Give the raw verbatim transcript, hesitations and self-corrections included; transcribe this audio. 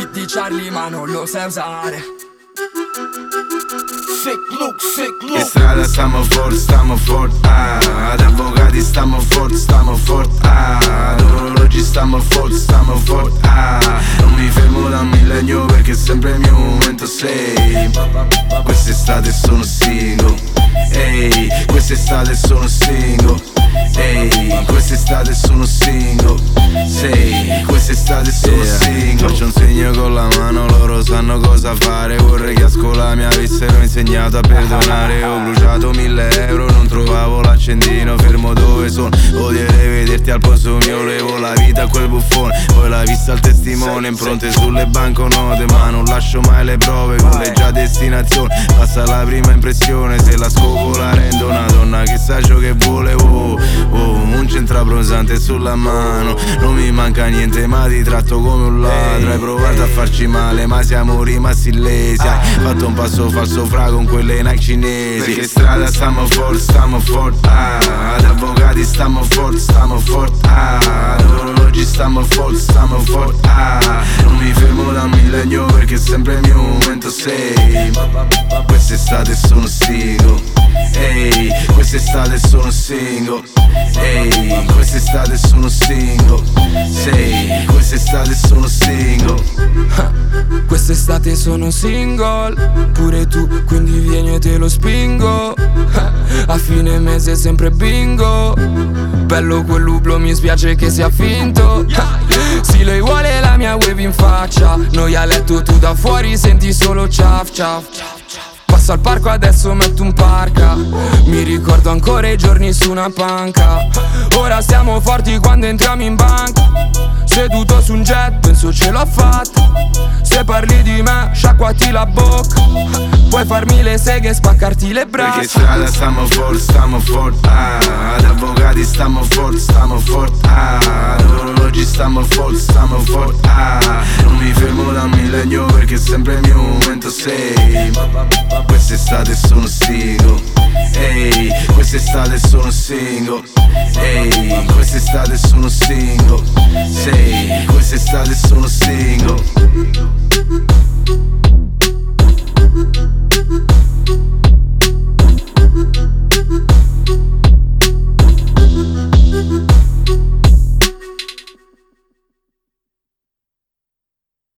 di Charlie ma non lo sai usare. Sick look, sick look. In strada stiamo forte, stiamo forte, ah. Ad avvocati stiamo forte, stiamo forte, ah. Ad orologi stiamo forte, stiamo forte, ah. Non mi fermo da un millennio perché sempre il mio momento sei. Quest'estate sono single, ehi. Quest'estate sono single, ehi. Quest'estate sono single, sei. Quest'estate sono yeah. single. Faccio un segno con la mano, loro sanno cosa fare. Vorrei che a scuola mi avessero insegnato a perdonare. Ho bruciato mille euro, non trovavo l'accendino. Fermo dove sono, odierei vederti al posto mio. Levo la vita a quel buffone, poi la vista al testimone. Impronte sulle banconote, ma non lascio mai le prove. Con le già destinazione, passa la prima impressione. Se la scopo la rendo una donna che sa ciò che vuole. Oh, oh, un centraprosante sulla mano. Non mi manca niente ma ti tratto come un ladro. Hai provato a farci male ma siamo rimasti illesi. Hai fatto un passo falso fra con quelle Nike cinesi. Perché strada stiamo forte, stiamo forte, ah. Ad avvocati stiamo forte, stiamo forte, ah. Ad orologi stiamo forte, stiamo forte, ah. Non mi fermo da un millennio perché sempre il mio momento sei. Quest'estate sono single, ehi. Quest'estate sono single, ehi. Quest'estate sono single, sei. Quest'estate sono single. Quest'estate sono single, pure tu, quindi vieni e te lo spingo. A fine mese sempre bingo. Bello quel lublo, mi spiace che sia finto. Sì, lei vuole la mia wave in faccia. Noi a letto, tu da fuori senti solo ciaf ciaf. Passo al parco, adesso metto un parca. Mi ricordo ancora i giorni su una panca. Ora siamo forti quando entriamo in banca. Seduto su un jet, penso ce l'ho fatta. Se parli di me, sciacquati la bocca. Puoi farmi le seghe e spaccarti le braccia. Perché strada stiamo forte, stiamo forte, ah. Ad avvocati stiamo forte, stiamo forte, ah. Ad orologi stiamo forte, stiamo forte, ah. Non mi fermo da un millennio perché sempre il mio momento sei. Quest'estate sono single, ehi. Quest'estate sono single, ehi. Quest'estate sono single, sei. Quest'estate sono single.